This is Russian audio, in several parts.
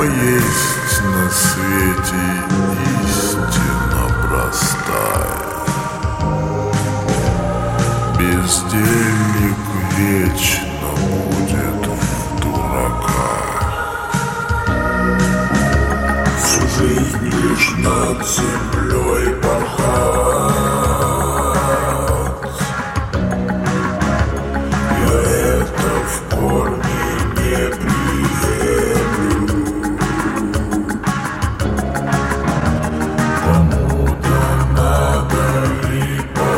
есть на свете истина простая. Бездельник вечно будет в дураках. Всю жизнь лишь над землей порхать. Я это в корне не приемлю. Кому-то надо и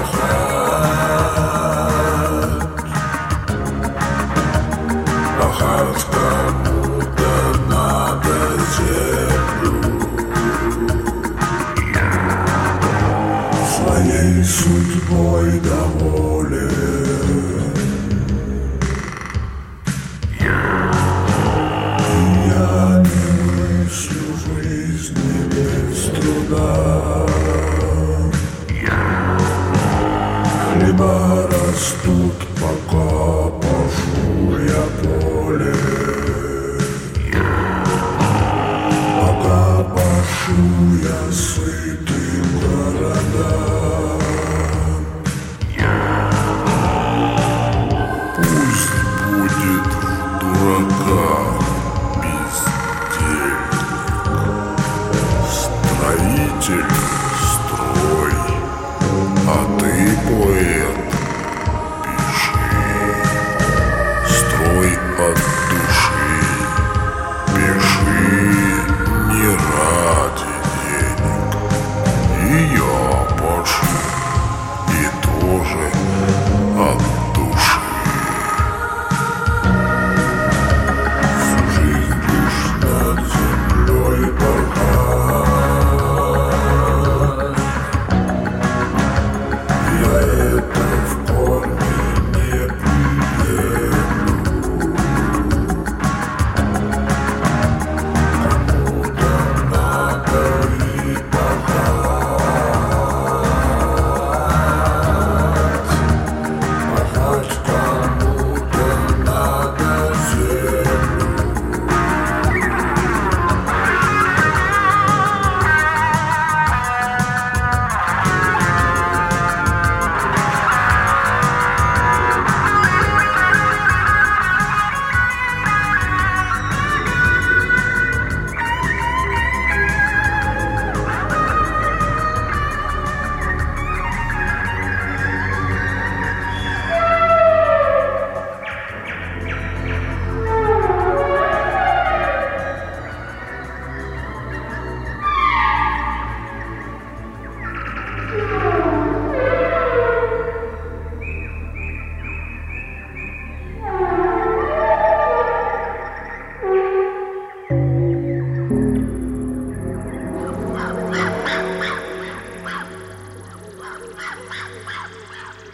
пахать, кому-то надо землю. Своей судьбой доволен. Я не мыслю жизни без труда. Хлеба растут, пока пашу я поле. Пока пашу я